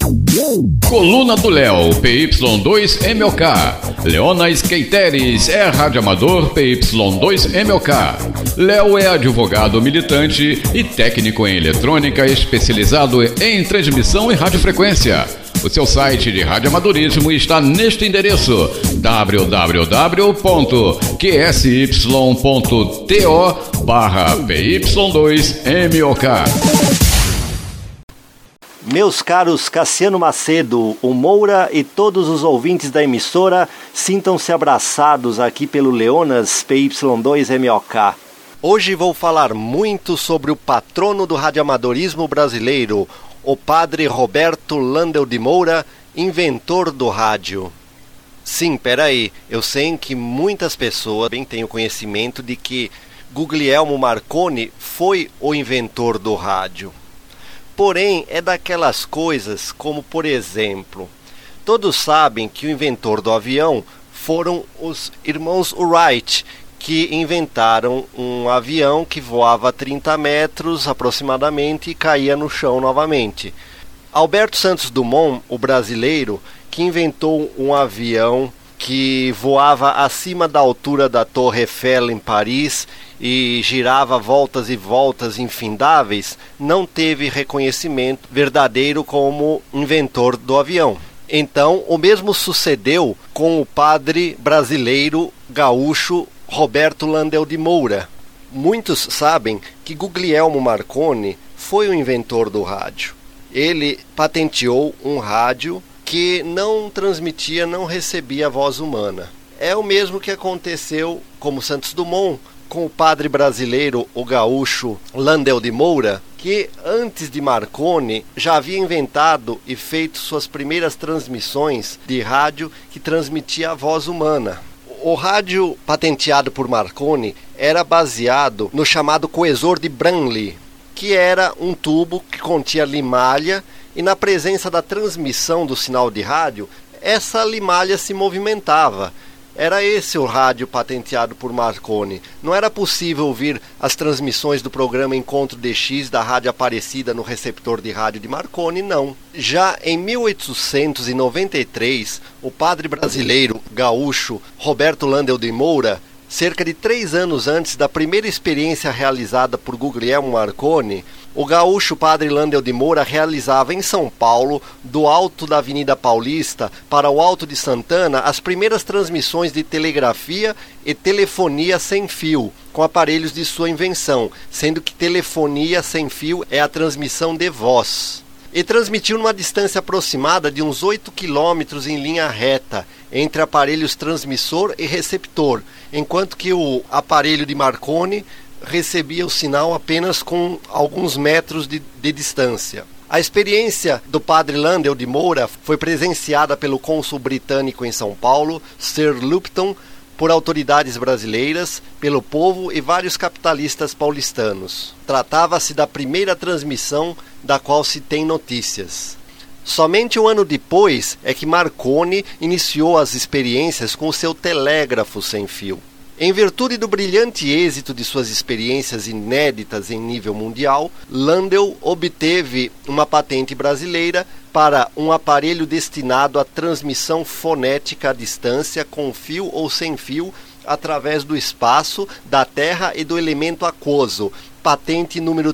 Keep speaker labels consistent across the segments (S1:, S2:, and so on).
S1: Coluna do Léo, PY2MOK. Leona Skateres é radioamador PY2MOK. Léo é advogado militante e técnico em eletrônica especializado em transmissão e radiofrequência. O seu site de radioamadorismo está neste endereço: www.qsy.to/PY2MOK.
S2: Meus caros Cassiano Macedo, o Moura e todos os ouvintes da emissora, sintam-se abraçados aqui pelo Leonas PY2MOK. Hoje vou falar muito sobre o patrono do radioamadorismo brasileiro, o padre Roberto Landel de Moura, inventor do rádio. Sim, peraí, eu sei que muitas pessoas bem têm o conhecimento de que Guglielmo Marconi foi o inventor do rádio. Porém, é daquelas coisas como, por exemplo, todos sabem que o inventor do avião foram os irmãos Wright, que inventaram um avião que voava a 30 metros aproximadamente e caía no chão novamente. Alberto Santos Dumont, o brasileiro, que inventou um avião que voava acima da altura da Torre Eiffel em Paris e girava voltas e voltas infindáveis, não teve reconhecimento verdadeiro como inventor do avião. Então, o mesmo sucedeu com o padre brasileiro gaúcho Roberto Landel de Moura. Muitos sabem que Guglielmo Marconi foi o inventor do rádio. Ele patenteou um rádio que não transmitia, não recebia voz humana. É o mesmo que aconteceu, como Santos Dumont, com o padre brasileiro, o gaúcho Landel de Moura, que antes de Marconi já havia inventado e feito suas primeiras transmissões de rádio que transmitia a voz humana. O rádio patenteado por Marconi era baseado no chamado coesor de Branly, que era um tubo que continha limalha e na presença da transmissão do sinal de rádio, essa limalha se movimentava. Era esse o rádio patenteado por Marconi. Não era possível ouvir as transmissões do programa Encontro DX da Rádio Aparecida no receptor de rádio de Marconi, não. Já em 1893, o padre brasileiro gaúcho Roberto Landel de Moura, cerca de 3 anos antes da primeira experiência realizada por Guglielmo Marconi, o gaúcho padre Landel de Moura realizava em São Paulo, do alto da Avenida Paulista para o Alto de Santana, as primeiras transmissões de telegrafia e telefonia sem fio, com aparelhos de sua invenção, sendo que telefonia sem fio é a transmissão de voz. E transmitiu numa distância aproximada de uns 8 quilômetros em linha reta, entre aparelhos transmissor e receptor, enquanto que o aparelho de Marconi recebia o sinal apenas com alguns metros de distância. A experiência do padre Landel de Moura foi presenciada pelo cônsul britânico em São Paulo, Sir Lupton, por autoridades brasileiras, pelo povo e vários capitalistas paulistanos. Tratava-se da primeira transmissão da qual se tem notícias. Somente um ano depois é que Marconi iniciou as experiências com o seu telégrafo sem fio. Em virtude do brilhante êxito de suas experiências inéditas em nível mundial, Landel obteve uma patente brasileira para um aparelho destinado à transmissão fonética à distância com fio ou sem fio através do espaço, da terra e do elemento aquoso, patente número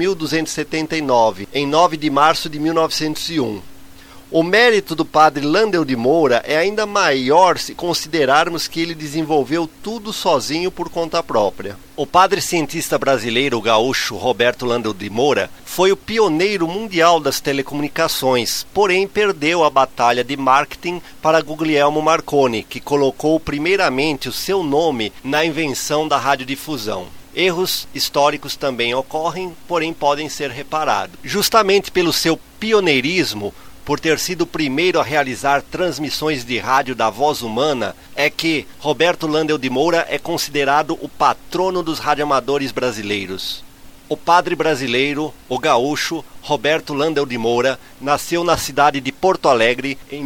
S2: 3.279, em 9 de março de 1901. O mérito do padre Landel de Moura é ainda maior se considerarmos que ele desenvolveu tudo sozinho por conta própria. O padre cientista brasileiro gaúcho Roberto Landel de Moura foi o pioneiro mundial das telecomunicações, porém perdeu a batalha de marketing para Guglielmo Marconi, que colocou primeiramente o seu nome na invenção da radiodifusão. Erros históricos também ocorrem, porém podem ser reparados. Justamente pelo seu pioneirismo, por ter sido o primeiro a realizar transmissões de rádio da voz humana, é que Roberto Landel de Moura é considerado o patrono dos radioamadores brasileiros. O padre brasileiro, o gaúcho, Roberto Landel de Moura, nasceu na cidade de Porto Alegre em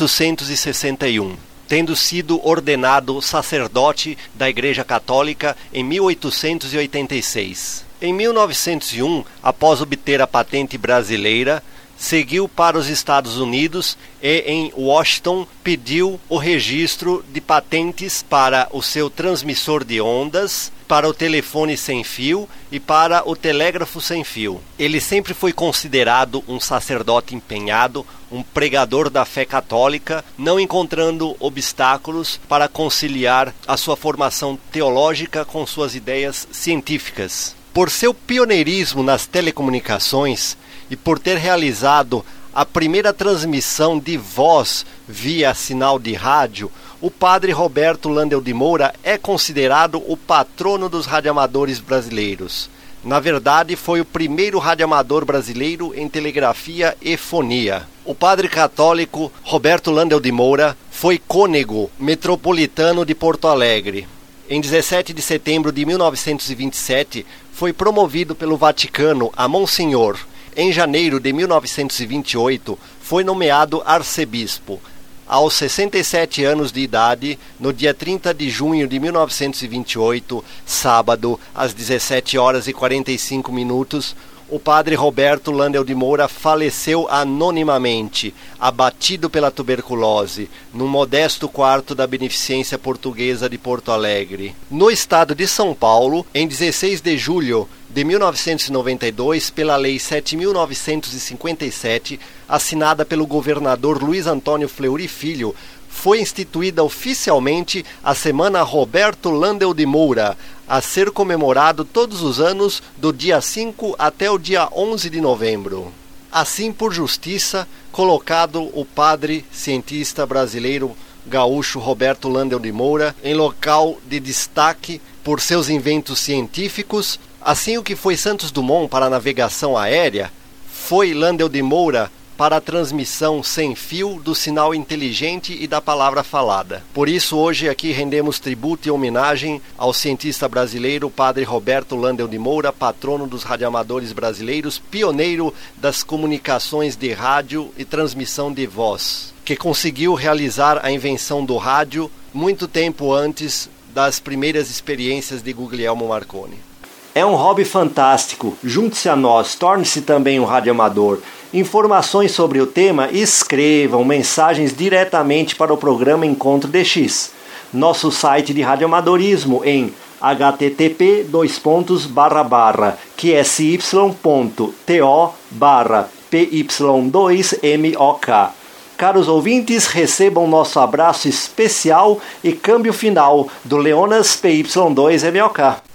S2: 1861, tendo sido ordenado sacerdote da Igreja Católica em 1886. Em 1901, após obter a patente brasileira, seguiu para os Estados Unidos e em Washington pediu o registro de patentes para o seu transmissor de ondas, para o telefone sem fio e para o telégrafo sem fio. Ele sempre foi considerado um sacerdote empenhado, um pregador da fé católica, não encontrando obstáculos para conciliar a sua formação teológica com suas ideias científicas. Por seu pioneirismo nas telecomunicações e por ter realizado a primeira transmissão de voz via sinal de rádio, o padre Roberto Landel de Moura é considerado o patrono dos radioamadores brasileiros. Na verdade, foi o primeiro radioamador brasileiro em telegrafia e fonia. O padre católico Roberto Landel de Moura foi cônego metropolitano de Porto Alegre. Em 17 de setembro de 1927, foi promovido pelo Vaticano a Monsenhor. Em janeiro de 1928, foi nomeado arcebispo. Aos 67 anos de idade, no dia 30 de junho de 1928, sábado, às 17 horas e 45 minutos, o padre Roberto Landel de Moura faleceu anonimamente, abatido pela tuberculose, num modesto quarto da Beneficência Portuguesa de Porto Alegre. No estado de São Paulo, em 16 de julho de 1992, pela Lei 7.957, assinada pelo governador Luiz Antônio Fleury Filho, foi instituída oficialmente a Semana Roberto Landel de Moura, a ser comemorado todos os anos do dia 5 até o dia 11 de novembro. Assim, por justiça, colocado o padre cientista brasileiro gaúcho Roberto Landel de Moura em local de destaque por seus inventos científicos, assim o que foi Santos Dumont para a navegação aérea, foi Landel de Moura para a transmissão sem fio do sinal inteligente e da palavra falada. Por isso, hoje aqui rendemos tributo e homenagem ao cientista brasileiro padre Roberto Landel de Moura, patrono dos radioamadores brasileiros, pioneiro das comunicações de rádio e transmissão de voz, que conseguiu realizar a invenção do rádio muito tempo antes das primeiras experiências de Guglielmo Marconi.
S3: É um hobby fantástico. Junte-se a nós, torne-se também um radioamador. Informações sobre o tema, escrevam mensagens diretamente para o programa Encontro DX. Nosso site de radioamadorismo em http://qsy.to/py2mok. Caros ouvintes, recebam nosso abraço especial e câmbio final do Leonas PY2MOK.